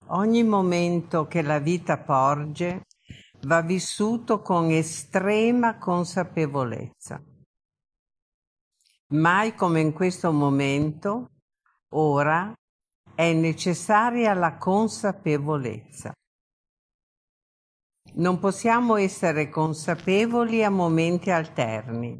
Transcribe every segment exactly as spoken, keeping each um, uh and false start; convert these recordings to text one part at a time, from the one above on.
Ogni momento che la vita porge va vissuto con estrema consapevolezza. Mai come in questo momento, ora, è necessaria la consapevolezza. Non possiamo essere consapevoli a momenti alterni.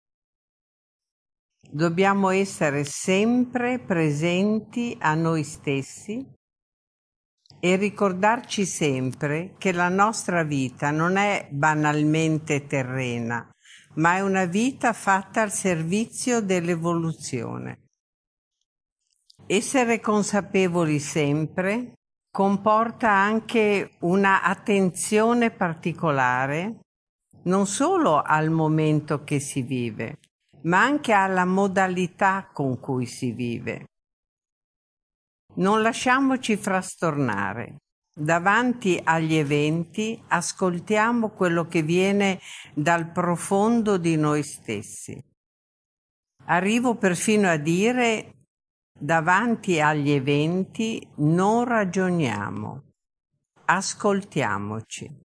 Dobbiamo essere sempre presenti a noi stessi e ricordarci sempre che la nostra vita non è banalmente terrena, ma è una vita fatta al servizio dell'evoluzione. Essere consapevoli sempre comporta anche una attenzione particolare non solo al momento che si vive, ma anche alla modalità con cui si vive. Non lasciamoci frastornare. Davanti agli eventi ascoltiamo quello che viene dal profondo di noi stessi. Arrivo perfino a dire: davanti agli eventi non ragioniamo, ascoltiamoci.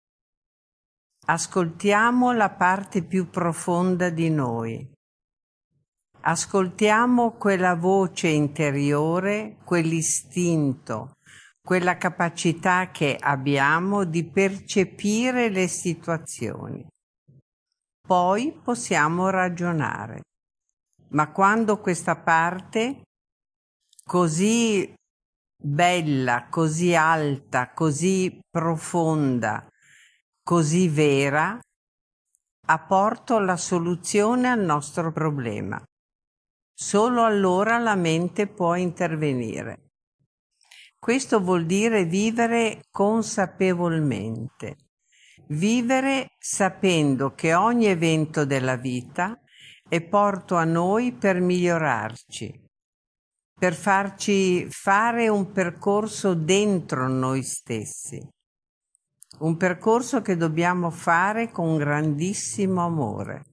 Ascoltiamo la parte più profonda di noi. Ascoltiamo quella voce interiore, quell'istinto, quella capacità che abbiamo di percepire le situazioni. Poi possiamo ragionare. Ma quando questa parte così bella, così alta, così profonda, così vera, apporta la soluzione al nostro problema. Solo allora la mente può intervenire. Questo vuol dire vivere consapevolmente, vivere sapendo che ogni evento della vita è porto a noi per migliorarci, per farci fare un percorso dentro noi stessi, un percorso che dobbiamo fare con grandissimo amore.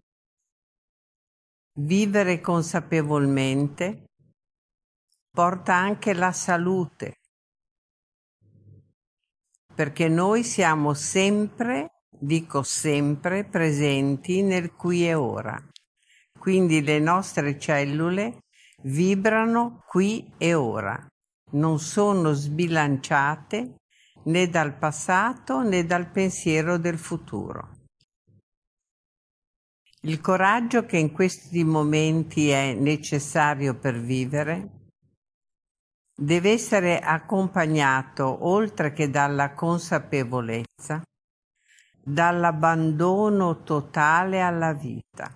Vivere consapevolmente porta anche la salute, perché noi siamo sempre, dico sempre, presenti nel qui e ora. Quindi le nostre cellule vibrano qui e ora, non sono sbilanciate né dal passato né dal pensiero del futuro. Il coraggio che in questi momenti è necessario per vivere deve essere accompagnato, oltre che dalla consapevolezza, dall'abbandono totale alla vita.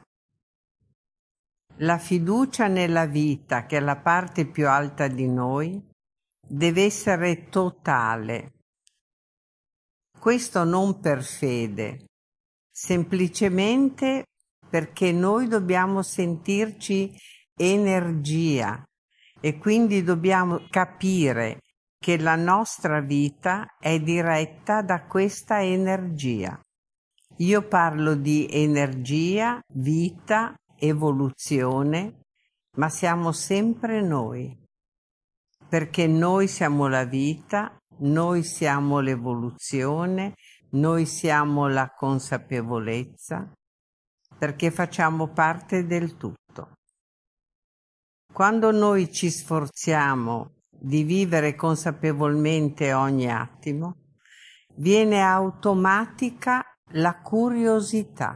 La fiducia nella vita, che è la parte più alta di noi, deve essere totale. Questo non per fede, semplicemente perché noi dobbiamo sentirci energia e quindi dobbiamo capire che la nostra vita è diretta da questa energia. Io parlo di energia, vita, evoluzione, ma siamo sempre noi, perché noi siamo la vita, noi siamo l'evoluzione, noi siamo la consapevolezza, perché facciamo parte del tutto. Quando noi ci sforziamo di vivere consapevolmente ogni attimo, viene automatica la curiosità.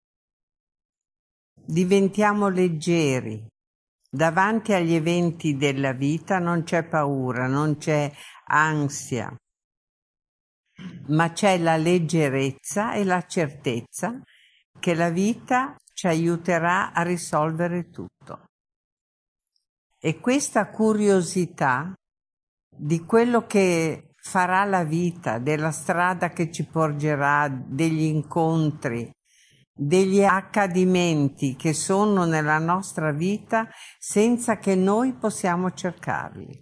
Diventiamo leggeri. Davanti agli eventi della vita non c'è paura, non c'è ansia, ma c'è la leggerezza e la certezza che la vita ci aiuterà a risolvere tutto. E questa curiosità di quello che farà la vita, della strada che ci porgerà, degli incontri, degli accadimenti che sono nella nostra vita senza che noi possiamo cercarli.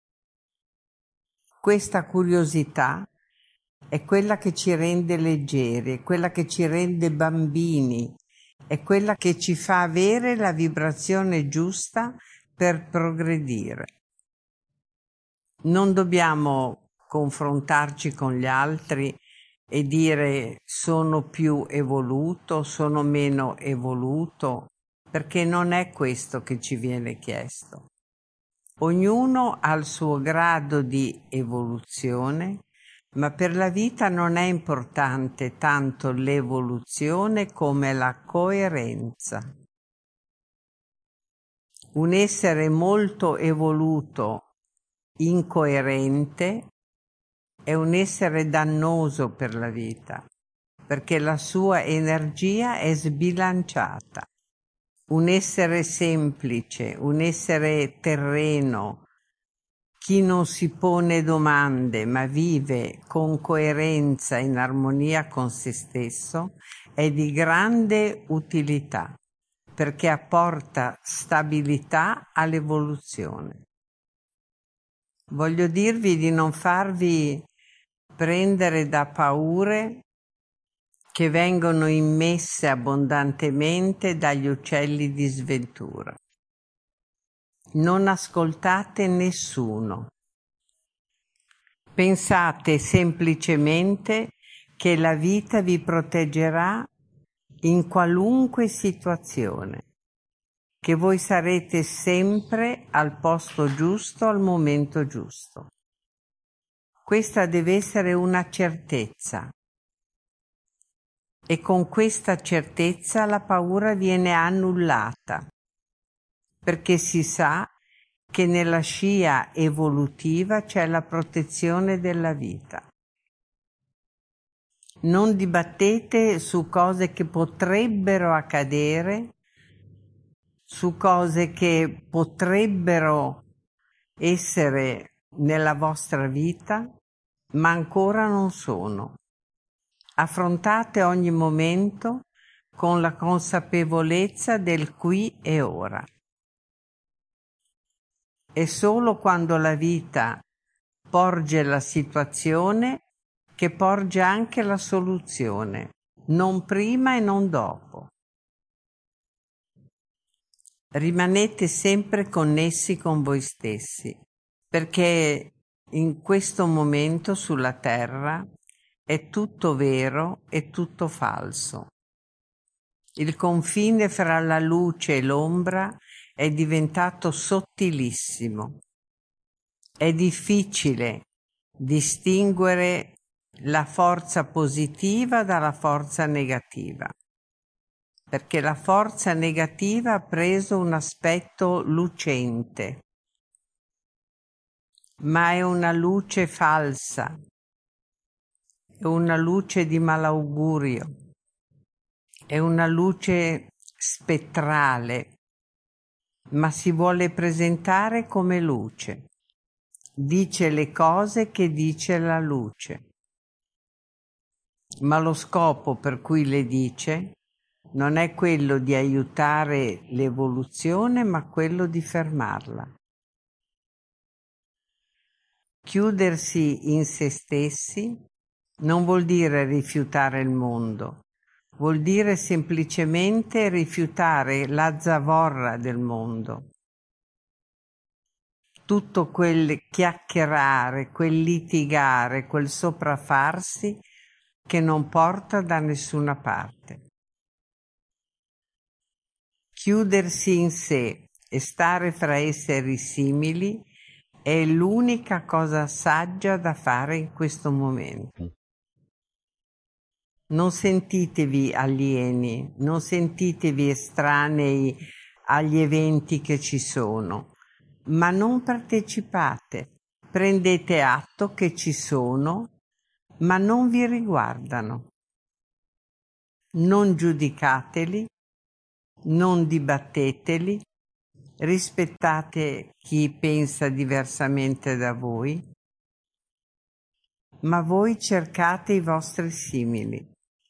Questa curiosità è quella che ci rende leggeri, è quella che ci rende bambini, è quella che ci fa avere la vibrazione giusta per progredire. Non dobbiamo confrontarci con gli altri e dire sono più evoluto, sono meno evoluto, perché non è questo che ci viene chiesto. Ognuno ha il suo grado di evoluzione, ma per la vita non è importante tanto l'evoluzione come la coerenza. Un essere molto evoluto, incoerente, è un essere dannoso per la vita, perché la sua energia è sbilanciata. Un essere semplice, un essere terreno, chi non si pone domande ma vive con coerenza in armonia con se stesso, è di grande utilità, perché apporta stabilità all'evoluzione. Voglio dirvi di non farvi prendere da paure che vengono immesse abbondantemente dagli uccelli di sventura. Non ascoltate nessuno. Pensate semplicemente che la vita vi proteggerà in qualunque situazione, che voi sarete sempre al posto giusto al momento giusto. Questa deve essere una certezza. E con questa certezza la paura viene annullata, perché si sa che nella scia evolutiva c'è la protezione della vita. Non dibattete su cose che potrebbero accadere, su cose che potrebbero essere nella vostra vita, ma ancora non sono. Affrontate ogni momento con la consapevolezza del qui e ora. È solo quando la vita porge la situazione che porge anche la soluzione, non prima e non dopo. Rimanete sempre connessi con voi stessi, perché in questo momento sulla Terra è tutto vero e tutto falso. Il confine fra la luce e l'ombra è diventato sottilissimo. È difficile distinguere la forza positiva dalla forza negativa, perché la forza negativa ha preso un aspetto lucente, ma è una luce falsa, è una luce di malaugurio, è una luce spettrale, ma si vuole presentare come luce. Dice le cose che dice la luce, ma lo scopo per cui le dice non è quello di aiutare l'evoluzione, ma quello di fermarla. Chiudersi in se stessi non vuol dire rifiutare il mondo, vuol dire semplicemente rifiutare la zavorra del mondo. Tutto quel chiacchierare, quel litigare, quel sopraffarsi che non porta da nessuna parte. Chiudersi in sé e stare fra esseri simili è l'unica cosa saggia da fare in questo momento. Non sentitevi alieni, non sentitevi estranei agli eventi che ci sono, ma non partecipate. Prendete atto che ci sono, ma non vi riguardano. Non giudicateli, non dibatteteli, rispettate chi pensa diversamente da voi, ma voi cercate i vostri simili.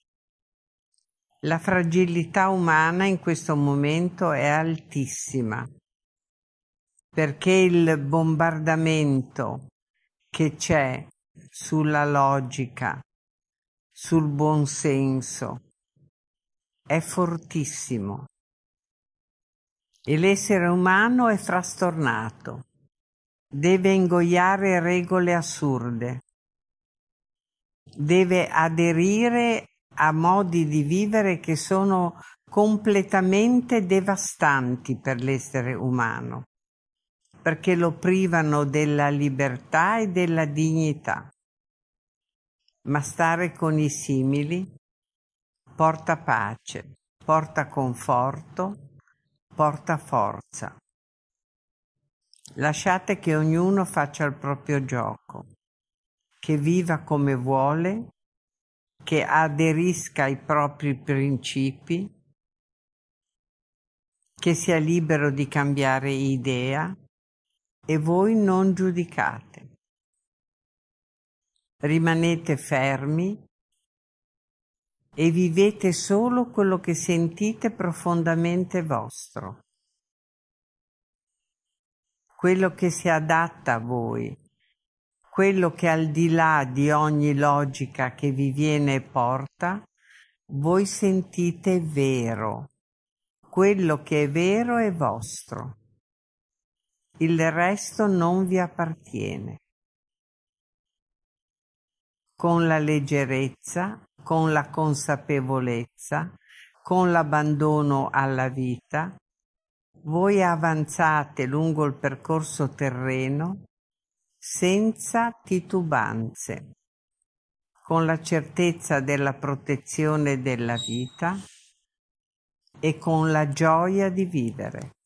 La fragilità umana in questo momento è altissima, perché il bombardamento che c'è sulla logica, sul buonsenso, è fortissimo e l'essere umano è frastornato. deve ingoiare regole assurde, deve aderire a modi di vivere che sono completamente devastanti per l'essere umano, perché lo privano della libertà e della dignità. Ma stare con i simili porta pace, porta conforto, porta forza. Lasciate che ognuno faccia il proprio gioco, che viva come vuole, che aderisca ai propri principi, che sia libero di cambiare idea e voi non giudicate. Rimanete fermi e vivete solo quello che sentite profondamente vostro, quello che si adatta a voi, quello che al di là di ogni logica che vi viene e porta, voi sentite vero. Quello che è vero è vostro. Il resto non vi appartiene. Con la leggerezza, con la consapevolezza, con l'abbandono alla vita, voi avanzate lungo il percorso terreno senza titubanze, con la certezza della protezione della vita e con la gioia di vivere.